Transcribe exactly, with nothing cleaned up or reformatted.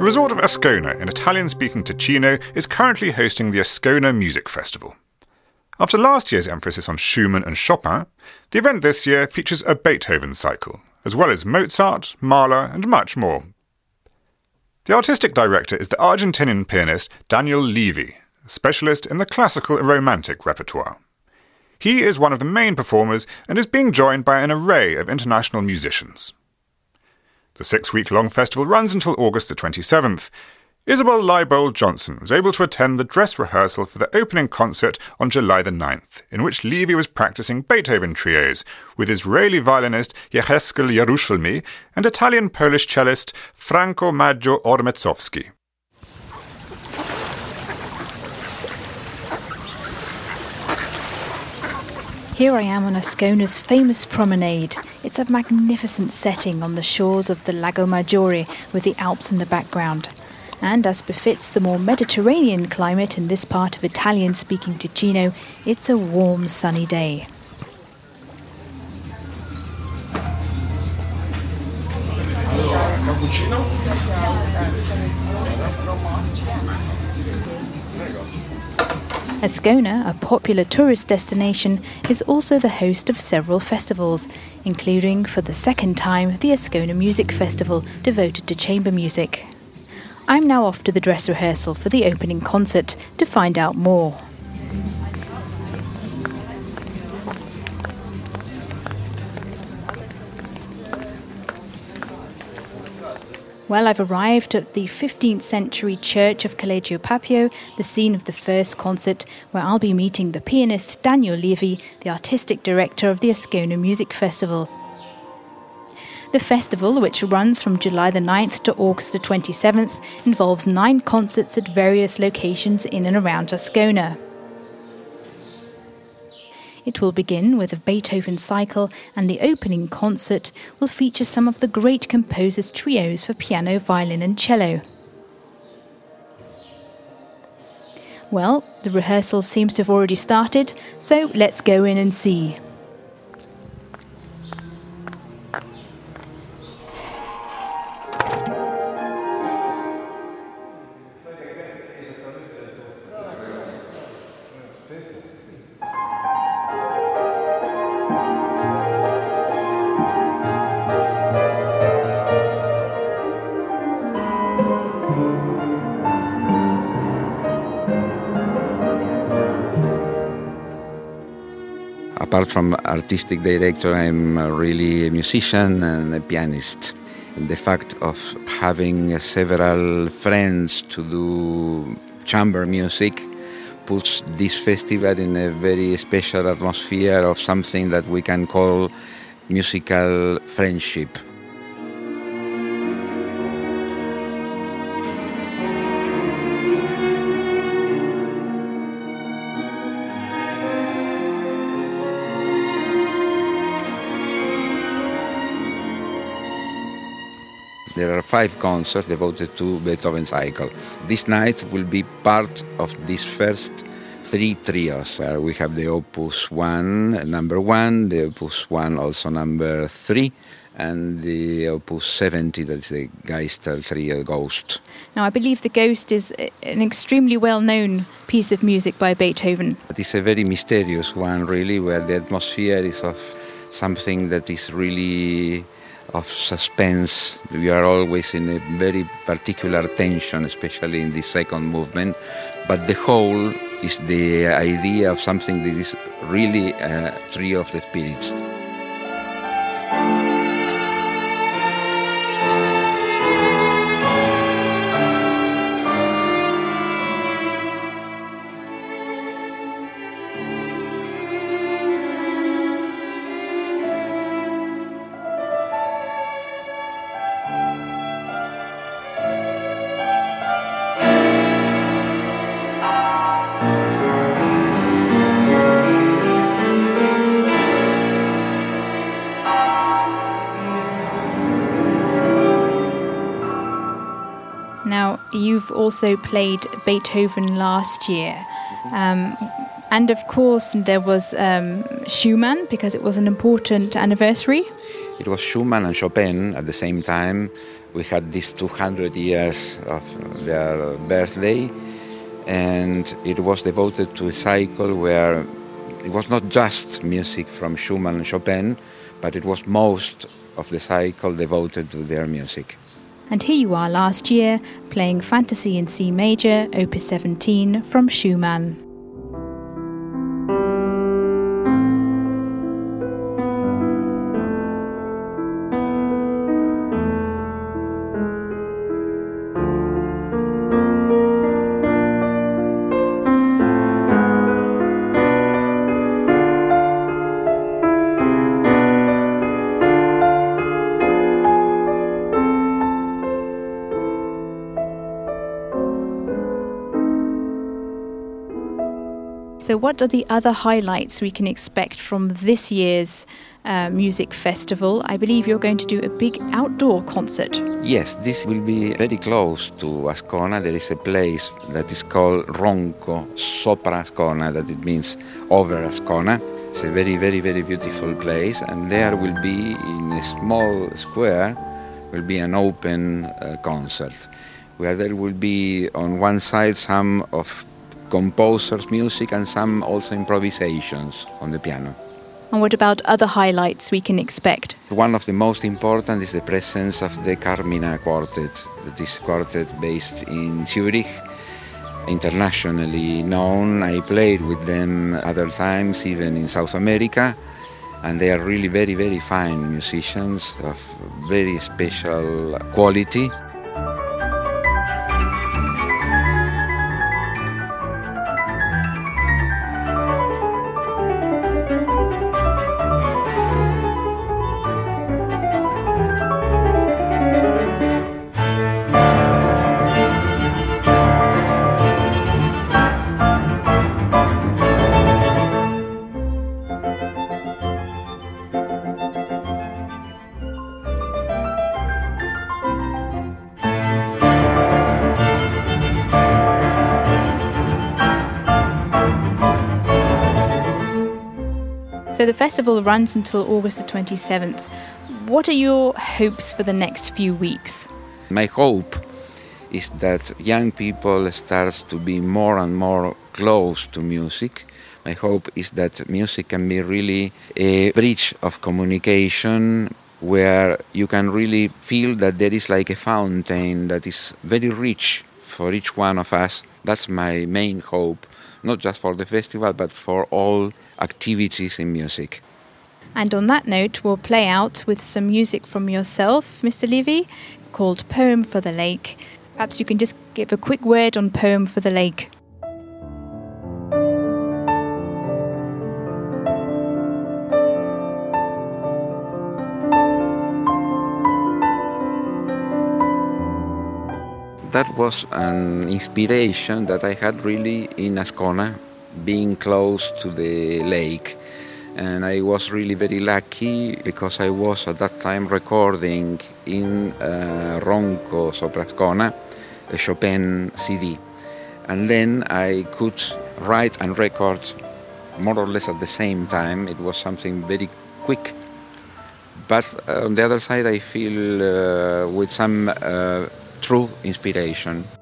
resort of Ascona in Italian-speaking Ticino is currently hosting the Ascona Music Festival. After last year's emphasis on Schumann and Chopin, the event this year features a Beethoven cycle, as well as Mozart, Mahler, and much more. The artistic director is the Argentinian pianist Daniel Levy, a specialist in the classical and romantic repertoire. He is one of the main performers and is being joined by an array of international musicians. The six-week-long festival runs until August the twenty-seventh. Isabel Leibold Johnson was able to attend the dress rehearsal for the opening concert on July the ninth, in which Levy was practicing Beethoven trios with Israeli violinist Yecheskel Yerushalmi and Italian-Polish cellist Franco Maggio Ormezowski. Here I am on Ascona's famous promenade. It's a magnificent setting on the shores of the Lago Maggiore with the Alps in the background. And as befits the more Mediterranean climate in this part of Italian-speaking Ticino, it's a warm, sunny day. Ascona, a popular tourist destination, is also the host of several festivals, including, for the second time, the Ascona Music Festival, devoted to chamber music. I'm now off to the dress rehearsal for the opening concert to find out more. Well, I've arrived at the fifteenth century church of Collegio Papio, the scene of the first concert, where I'll be meeting the pianist Daniel Levy, the artistic director of the Ascona Music Festival. The festival, which runs from July the ninth to August the twenty-seventh, involves nine concerts at various locations in and around Ascona. It will begin with a Beethoven cycle, and the opening concert will feature some of the great composers' trios for piano, violin and cello. Well, the rehearsal seems to have already started, so let's go in and see. Apart from artistic director, I'm really a musician and a pianist. The fact of having several friends to do chamber music puts this festival in a very special atmosphere of something that we can call musical friendship. There are five concerts devoted to Beethoven cycle. This night will be part of these first three trios. Uh, we have the Opus one, number one, the Opus one also number three, and the Opus seventy, that's the Geistel trio, Ghost. Now, I believe the Ghost is an extremely well-known piece of music by Beethoven. It is a very mysterious one, really, where the atmosphere is of something that is really of suspense. We are always in a very particular tension, especially in the second movement. But the whole is the idea of something that is really a trio of the spirits. Now, you've also played Beethoven last year. Um, And of course, there was um, Schumann, because it was an important anniversary. It was Schumann and Chopin at the same time. We had these two hundred years of their birthday, and it was devoted to a cycle where it was not just music from Schumann and Chopin, but it was most of the cycle devoted to their music. And here you are last year, playing Fantasy in C major, opus seventeen, from Schumann. So what are the other highlights we can expect from this year's uh, music festival? I believe you're going to do a big outdoor concert. Yes, this will be very close to Ascona. There is a place that is called Ronco Sopra Ascona, that it means over Ascona. It's a very, very, very beautiful place, and there will be, in a small square, will be an open uh, concert, where there will be on one side some of composers' music and some also improvisations on the piano. And what about other highlights we can expect? One of the most important is the presence of the Carmina Quartet, that is quartet based in Zurich, internationally known. I played with them other times, even in South America, and they are really very, very fine musicians of very special quality. So the festival runs until August the twenty-seventh. What are your hopes for the next few weeks? My hope is that young people start to be more and more close to music. My hope is that music can be really a bridge of communication where you can really feel that there is like a fountain that is very rich for each one of us. That's my main hope, not just for the festival, but for all activities in music. And on that note, we'll play out with some music from yourself, Mister Levy, called Poem for the Lake. Perhaps you can just give a quick word on Poem for the Lake. That was an inspiration that I had really in Ascona, being close to the lake. And I was really very lucky because I was at that time recording in uh, Ronco Sopra Ascona a Chopin C D. And then I could write and record more or less at the same time. It was something very quick. But uh, on the other side, I feel uh, with some uh, true inspiration.